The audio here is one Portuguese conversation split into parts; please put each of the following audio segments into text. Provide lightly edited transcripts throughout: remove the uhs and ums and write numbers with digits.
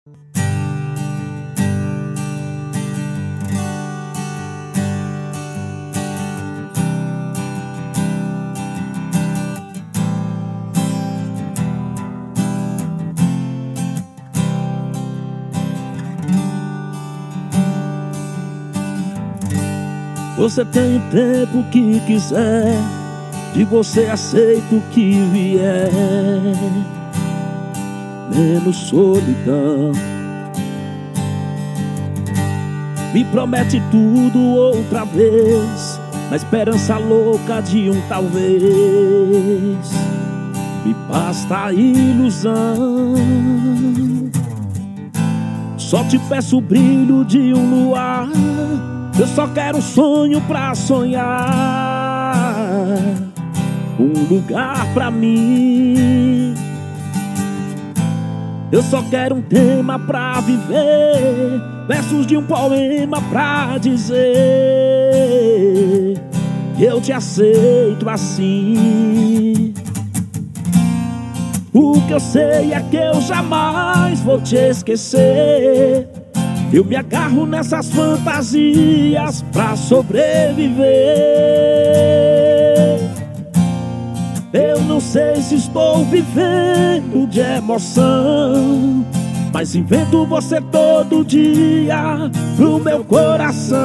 Você tem o tempo que quiser, de você aceito o que vier, menos solidão. Me promete tudo outra vez, na esperança louca de um talvez. Me basta a ilusão. Só te peço o brilho de um luar. Eu só quero um sonho pra sonhar, um lugar pra mim. Eu só quero um tema pra viver, versos de um poema pra dizer que eu te aceito assim. O que eu sei é que eu jamais vou te esquecer. Eu me agarro nessas fantasias pra sobreviver. Eu não sei se estou vivendo de emoção, mas invento você todo dia pro meu coração.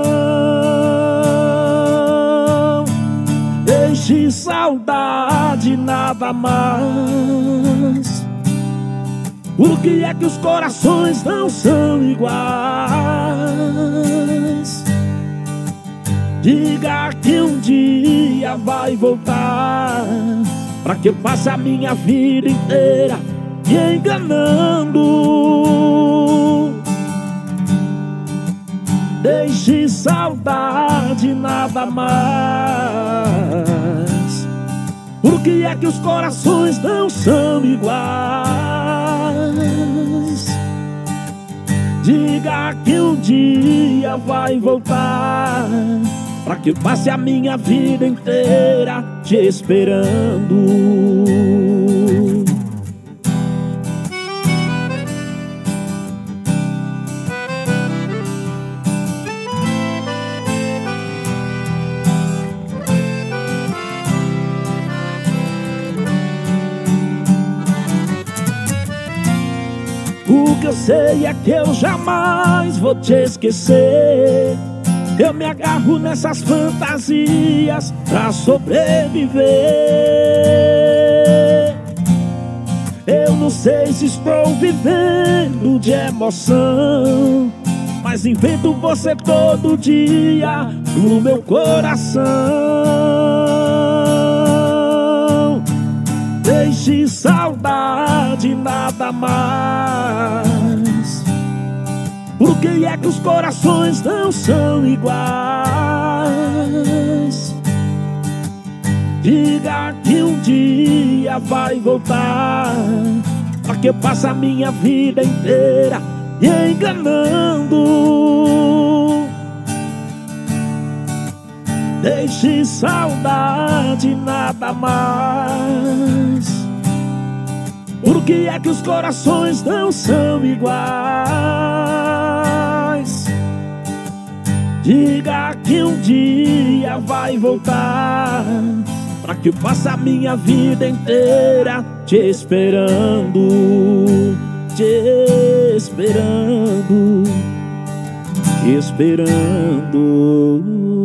Deixe saudade, nada mais. Por que é que os corações não são iguais? Diga que um dia vai voltar, pra que eu passe a minha vida inteira te enganando. Deixe saudade, nada mais. Por que é que os corações não são iguais? Diga que um dia vai voltar, pra que eu passe a minha vida inteira te esperando. O que eu sei é que eu jamais vou te esquecer. Eu me agarro nessas fantasias pra sobreviver. Eu não sei se estou vivendo de emoção, mas invento você todo dia no meu coração. Deixe saudade, nada mais. Por que é que os corações não são iguais? Diga que um dia vai voltar, pra que eu passe a minha vida inteira te enganando. Deixe saudade, nada mais. Por que é que os corações não são iguais? Diga que um dia vai voltar, pra que eu passe a minha vida inteira te esperando, te esperando, te esperando.